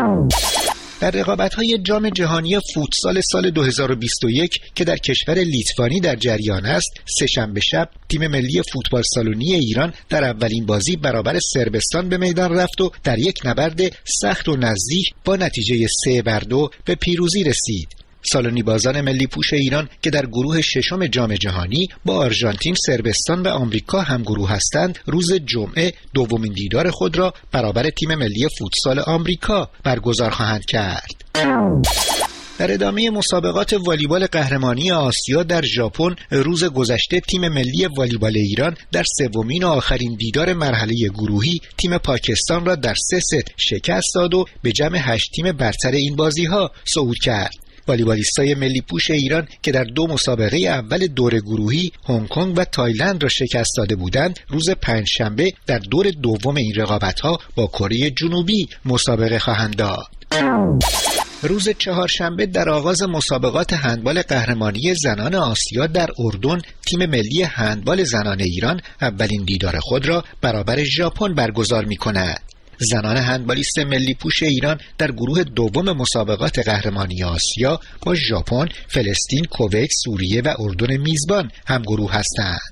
در رقابت‌های جام جهانی فوتسال سال دو هزار و بیست و یک که در کشور لیتوانی در جریان است، سه‌شنبه شب تیم ملی فوتبال سالونی ایران در اولین بازی برابر صربستان به میدان رفت و در یک نبرد سخت و نزدیک با نتیجه سه بر دو به پیروزی رسید. سالونی بازان ملی پوش ایران که در گروه ششم جام جهانی با آرژانتین، صربستان و آمریکا هم گروه هستند، روز جمعه دومین دیدار خود را برابر تیم ملی فوتسال آمریکا برگزار خواهند کرد. در ادامه مسابقات والیبال قهرمانی آسیا در ژاپن روز گذشته تیم ملی والیبال ایران در سومین و آخرین دیدار مرحله گروهی تیم پاکستان را در سه ست شکست داد و به جمع هشت تیم برتر این بازی‌ها صعود کرد. والیبالیستای ملی پوش ایران که در دو مسابقه اول دور گروهی هنگ کنگ و تایلند را شکست داده بودند، روز پنجشنبه در دور دوم این رقابت‌ها با کره جنوبی مسابقه خواهند داد. روز چهارشنبه در آغاز مسابقات هندبال قهرمانی زنان آسیا در اردن، تیم ملی هندبال زنان ایران اولین دیدار خود را برابر ژاپن برگزار می‌کند. زنان هندبالیست ملی پوش ایران در گروه دوم مسابقات قهرمانی آسیا با ژاپن، فلسطین، کویت، سوریه و اردن میزبان هم گروه هستند.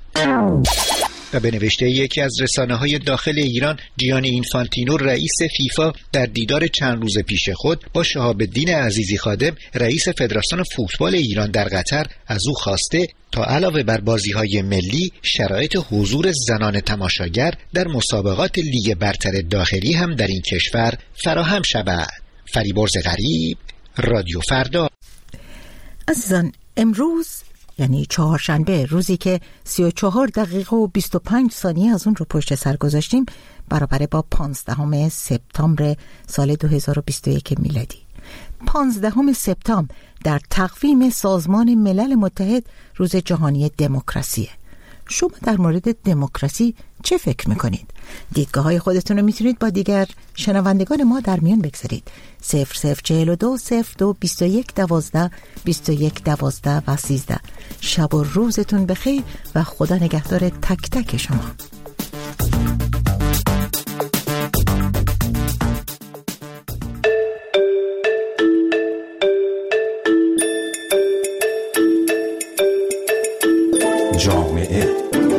و به نوشته یکی از رسانه‌های داخل ایران، جیانی اینفانتینو رئیس فیفا در دیدار چند روز پیش خود با شهاب الدین عزیزی خادم رئیس فدراسیون فوتبال ایران در قطر از او خواسته تا علاوه بر بازی‌های ملی شرایط حضور زنان تماشاگر در مسابقات لیگ برتر داخلی هم در این کشور فراهم شود. فریبرز غریب، رادیو فردا. عزیزان، امروز یعنی چهارشنبه، روزی که سی و چهار دقیقه و بیست و پنج ثانیه از اون رو پشت سر گذاشتیم، برابر با پانزدهم سپتامبر سال دو هزار و بیست و یک میلادی. پانزدهم سپتامبر در تقویم سازمان ملل متحد روز جهانی دموکراسیه. شما در مورد دموکراسی چه فکر میکنید؟ دیدگاه های خودتون رو میتونید با دیگر شنوندگان ما در میان بگذارید. صفر صفر چهل و دو صفر دو بیست و یک دوازده بیست و یک دوازده و سیزده. شب و روزتون بخیر و خدا نگهدار تک تک شما. جامعه.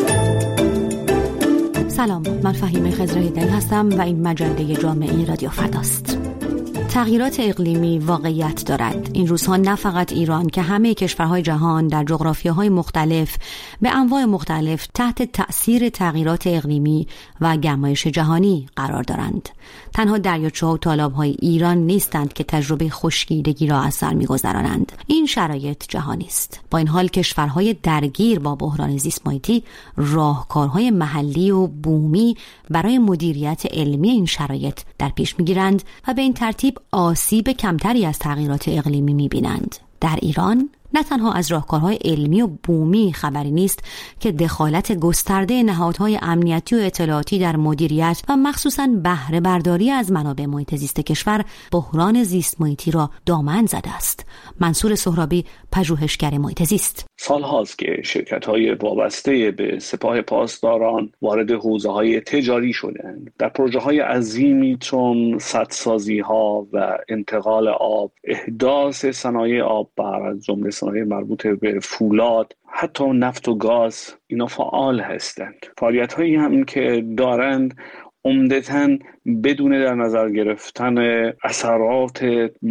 سلام، من فهیمه خضره‌ایدی هستم و این مجله جامعه رادیو فرداست. تغییرات اقلیمی واقعیت دارد. این روزها نه فقط ایران که همه کشورهای جهان در جغرافیاهای مختلف به انواع مختلف تحت تأثیر تغییرات اقلیمی و گرمایش جهانی قرار دارند. تنها دریاچه‌ها و تالاب‌های ایران نیستند که تجربه خشکیدگی را از سر می‌گذرانند. این شرایط جهانی است. با این حال کشورهای درگیر با بحران زیست محیطی راهکارهای محلی و بومی برای مدیریت علمی این شرایط در پیش می‌گیرند و به این ترتیب آسیب کمتری از تغییرات اقلیمی می‌بینند. در ایران نه تنها از راهکارهای علمی و بومی خبری نیست که دخالت گسترده نهادهای امنیتی و اطلاعاتی در مدیریت و مخصوصاً بهره برداری از منابع محیط زیست کشور بحران زیست محیطی را دامن زده است. منصور سهرابی، پژوهشگر محیط زیست: سال هاست که شرکت‌های وابسته به سپاه پاسداران وارد حوزه‌های تجاری شدند. در پروژه‌های عظیمی چون سدسازی‌ها و انتقال آب، احداث صنایع آب بر از جمله صنایع مربوط به فولاد، حتی نفت و گاز، اینا فعال هستند. فعالیت‌هایی هم که دارند عمدتاً بدون در نظر گرفتن اثرات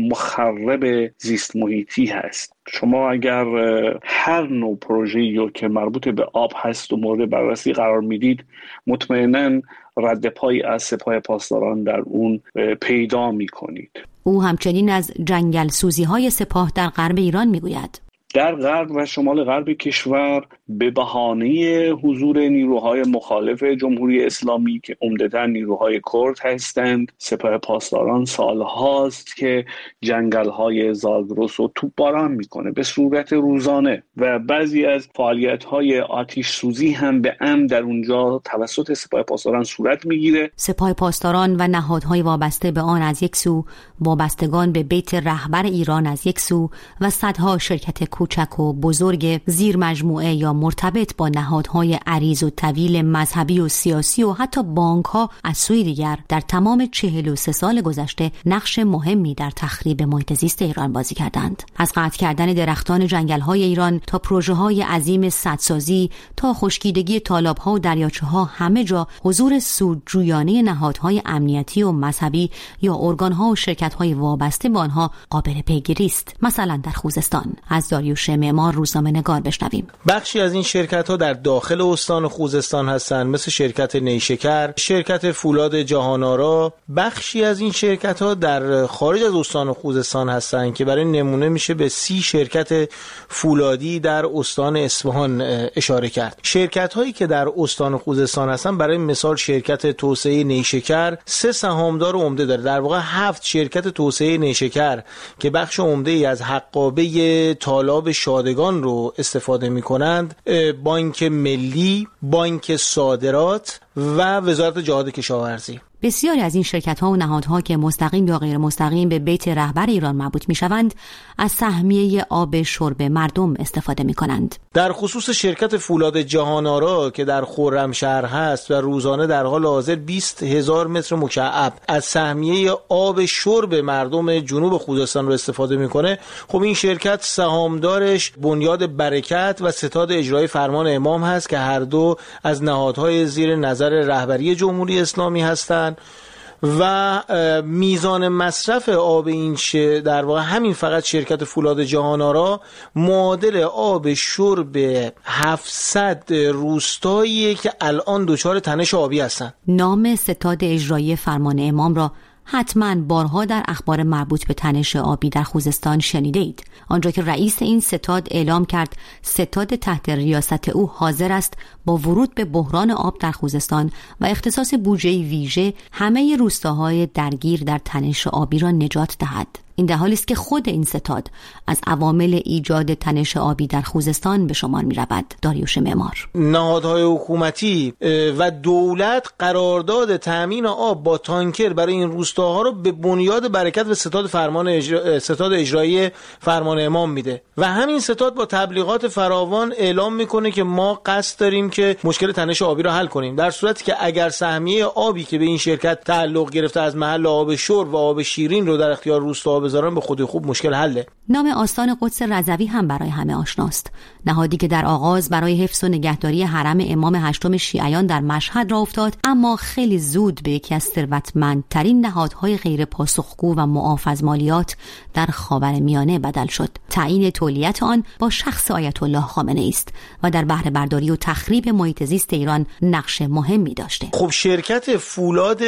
مخرب زیست محیطی هست. شما اگر هر نوع پروژه‌ای رو که مربوط به آب هست و مورد بررسی قرار میدید، مطمئناً رد پایی از سپاه پاسداران در اون پیدا میکنید. او همچنین از جنگل سوزی های سپاه در غرب ایران میگوید: در غرب و شمال غرب کشور به بهانه حضور نیروهای مخالف جمهوری اسلامی که عمدتاً نیروهای کرد هستند، سپاه پاسداران سالهاست که جنگل‌های زاگرس رو توپباران میکنه به صورت روزانه و بعضی از فعالیت‌های آتش سوزی هم به عمد در اونجا توسط سپاه پاسداران صورت میگیره. سپاه پاسداران و نهادهای وابسته به آن از یک سو، وابستگان به بیت رهبر ایران از یک سو و صدها شرکت کوچک و بزرگ زیر مجموعه یا مرتبط با نهادهای عریض و طویل مذهبی و سیاسی و حتی بانک‌ها از سوی دیگر در تمام چهل و سه سال گذشته نقش مهمی در تخریب محیط زیست ایران بازی کردند. از قطع کردن درختان جنگل‌های ایران تا پروژه‌های عظیم سدسازی تا خشکیدگی تالاب‌ها و دریاچه‌ها، همه جا حضور سودجویانه نهادهای امنیتی و مذهبی یا ارگان‌ها و شرکت‌های وابسته به آنها قابل پیگیری است. مثلا در خوزستان. از داریوش معمار، روزنامه‌نگار، بشنویم: بخشی از این شرکت‌ها در داخل استان خوزستان هستند، مثل شرکت نیشکر، شرکت فولاد جهان‌آرا. بخشی از این شرکت‌ها در خارج از استان خوزستان هستند که برای نمونه میشه به سی شرکت فولادی در استان اصفهان اشاره کرد. شرکت‌هایی که در استان خوزستان هستند، برای مثال شرکت توسعه نیشکر سه سهامدار عمده داره، در واقع هفت شرکت توسعه نیشکر که بخش عمده‌ای از حقابه تالاب شادگان رو استفاده می‌کنند، بانک ملی، بانک صادرات و وزارت جهاد کشاورزی. بسیاری از این شرکت‌ها و نهادها که مستقیم یا غیر مستقیم به بیت رهبر ایران مربوط می‌شوند، از سهمیه آب شرب مردم استفاده می‌کنند. در خصوص شرکت فولاد جهان‌آرا که در خرمشهر هست و روزانه در حال حاضر بیست هزار متر مکعب از سهمیه آب شرب مردم جنوب خوزستان رو استفاده می‌کنه، خب این شرکت سهامدارش بنیاد برکت و ستاد اجرایی فرمان امام هست که هر دو از نهادهای زیر نظر رهبری جمهوری اسلامی هستند و میزان مصرف آب این شه در واقع همین فقط شرکت فولاد جهان‌آرا معادل آب شرب هفتصد روستایی که الان دچار تنش آبی هستند. نام ستاد اجرایی فرمان امام را حتما بارها در اخبار مربوط به تنش آبی در خوزستان شنیده اید، آنجا که رئیس این ستاد اعلام کرد ستاد تحت ریاست او حاضر است با ورود به بحران آب در خوزستان و اختصاص بودجه ویژه همه روستاهای درگیر در تنش آبی را نجات دهد. این در حالی است که خود این ستاد از عوامل ایجاد تنش آبی در خوزستان به شمار می رود. داریوش معمار: نهادهای حکومتی و دولت قرارداد تامین آب با تانکر برای این روستاها رو به بنیاد برکت و ستاد فرمان اجرا... ستاد اجرایی فرمان امام میده و همین ستاد با تبلیغات فراوان اعلام میکنه که ما قصد داریم که مشکل تنش آبی رو حل کنیم، در صورتی که اگر سهمیه آبی که به این شرکت تعلق گرفته از محل آب شرب و آب شیرین رو در اختیار روستا بذارن به خودی خوب مشکل حله. نام آستان قدس رضوی هم برای همه آشناست. نهادی که در آغاز برای حفظ و نگهداری حرم امام هشتم شیعیان در مشهد را افتاد، اما خیلی زود به یکی از ثروتمندترین نهادهای غیر پاسخگو و معاف از مالیات در خاورمیانه بدل شد. تعیین تولیت آن با شخص آیت الله خامنه‌ای است و در بهره برداری و تخریب محیط زیست ایران نقش مهمی داشته. خب شرکت فولاد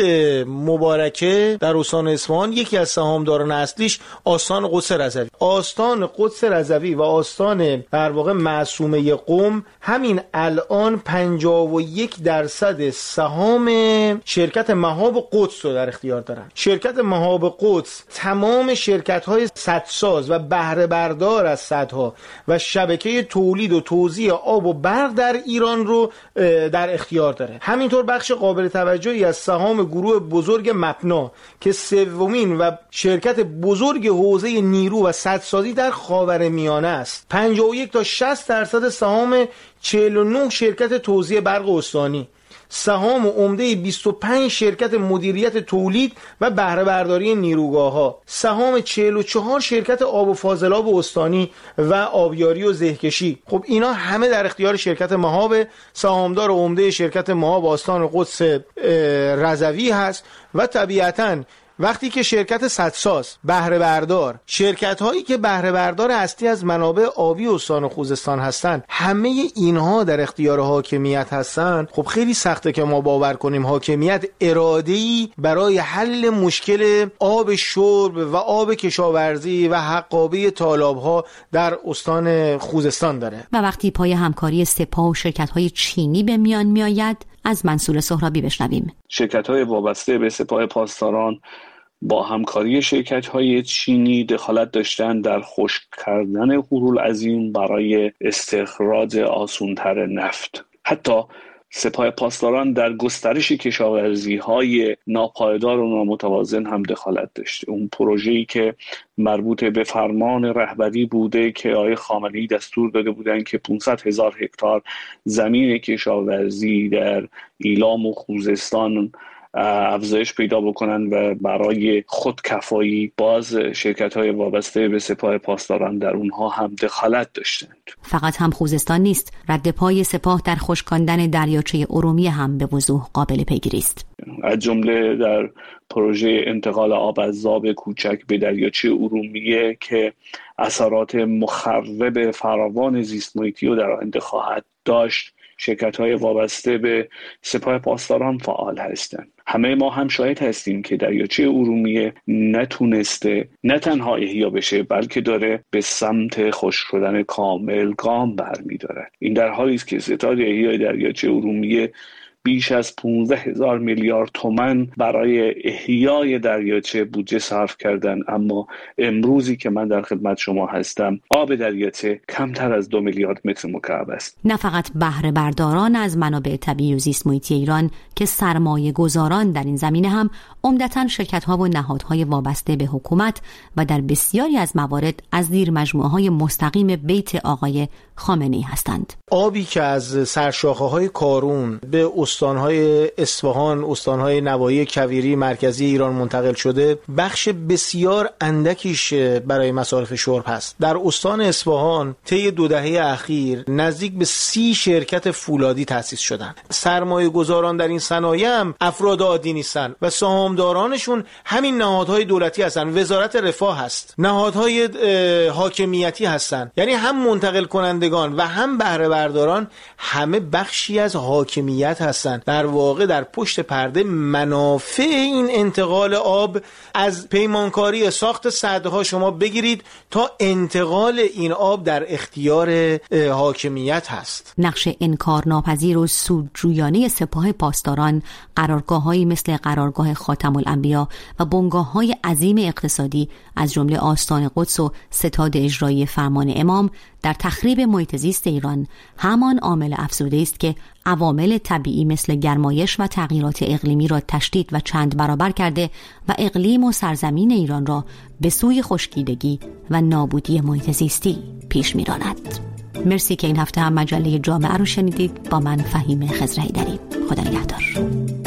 مبارکه در استان اصفهان یکی از سهامداران اصلیش آستان قدس رضوی. آستان قدس رضوی و آستان در واقع معصومه قم همین الان پنجاه و یک درصد سهام شرکت مهاب قدس رو در اختیار دارن. شرکت مهاب قدس تمام شرکت‌های سدساز و بهره بردار از سدها و شبکه تولید و توزیع آب و برق در ایران رو در اختیار داره. همینطور بخش قابل توجهی از سهام گروه بزرگ مپنا که سومین و شرکت بزرگ حوزه نیرو و سدسازی در خاورمیانه است. پنجاه و یک تا شصت درصد سهام چهل و نه شرکت توزیع برق استانی، سهام عمده بیست و پنج شرکت مدیریت تولید و بهره برداری نیروگاه‌ها، سهام چهل و چهار شرکت آب و فاضلاب استانی و آبیاری و زهکشی. خب اینا همه در اختیار شرکت مهاب. سهامدار عمده شرکت مهاب آستان قدس رضوی هست و طبیعتاً وقتی که شرکت سدساز، بهره بردار، شرکت هایی که بهره بردار اصلی از منابع آبی استان خوزستان هستند، همه اینها در اختیار حاکمیت هستند، خب خیلی سخته که ما باور کنیم حاکمیت اراده‌ای برای حل مشکل آب شرب و آب کشاورزی و حقابه تالاب‌ها در استان خوزستان داره. و وقتی پای همکاری سپاه و شرکت های چینی به میان میآید، از منصور سهرابی بشنویم. شرکت‌های وابسته به سپاه پاسداران با همکاری شرکت‌های چینی دخالت داشتن در خشک کردن هورالعظیم برای استخراج آسان‌تر نفت. حتی سپاه پاسداران در گسترش کشاورزی‌های ناپایدار و نامتوازن هم دخالت داشته. اون پروژه‌ای که مربوط به فرمان رهبری بوده که آقای خامنه‌ای دستور داده بودن که پانصد هزار هکتار زمین کشاورزی در ایلام و خوزستان افزایش پیدا بکنن و برای خودکفایی، باز شرکت‌های وابسته به سپاه پاسداران در اونها هم دخالت داشتند. فقط هم خوزستان نیست، رد پای سپاه در خشکاندن دریاچه ارومیه هم به وضوح قابل پیگیری است. از جمله در پروژه انتقال آب از ذاب کوچک به دریاچه ارومیه که اثرات مخرب فراوان زیست محیطی رو در آینده خواهد داشت، شرکت‌های وابسته به سپاه پاسداران فعال هستند. همه ما هم شاهد هستیم که دریاچه ارومیه نتونسته نه تنها احیا بشه، بلکه داره به سمت خشک شدن کامل گام برمی‌داره. این در حالی است که ستاد احیای دریاچه ارومیه بیش از پانزده هزار میلیارد تومان برای احیای دریاچه بودجه صرف کردن، اما امروزی که من در خدمت شما هستم آب دریاچه کمتر از دو میلیارد متر مکعب است. نه فقط بهره برداران از منابع طبیعی و زیست محیطی ایران که سرمایه گذاران در این زمینه هم عمدتاً شرکت‌ها و نهادهای وابسته به حکومت و در بسیاری از موارد از زیر مجموعه‌های مستقیم بیت آقای خامنه‌ای هستند. آبی که از سرشاخه‌های کارون به استانهای اصفهان، استانهای نواحی کویری مرکزی ایران منتقل شده، بخش بسیار اندکیش برای مصارف شرب هست. در استان اصفهان طی دو دهه اخیر نزدیک به سی شرکت فولادی تأسیس شدن. سرمایه گذاران در این صنایع هم افراد عادی نیستن و سهامدارانشون همین نهادهای دولتی هستن. وزارت رفاه هست، نهادهای حاکمیتی هستن، یعنی هم منتقل کنندگان و هم بهره برداران همه بخشی از حاکمیت هستن. هستن. در واقع در پشت پرده منافع این انتقال آب از پیمانکاری ساخت سدها شما بگیرید تا انتقال این آب در اختیار حاکمیت هست. نقش انکارناپذیر و سودجویانه سپاه پاسداران، قرارگاه‌هایی مثل قرارگاه خاتم الانبیا و بنگاه‌های عظیم اقتصادی از جمله آستان قدس و ستاد اجرایی فرمان امام در تخریب محیط زیست ایران همان عامل افزوده است که عوامل طبیعی مثل گرمایش و تغییرات اقلیمی را تشدید و چند برابر کرده و اقلیم و سرزمین ایران را به سوی خشکیدگی و نابودی محیط زیستی پیش می‌راند. مرسی که این هفته هم مجله جامعه رو شنیدید. با من فهیمه خضرحیدری. خدا نگهدار.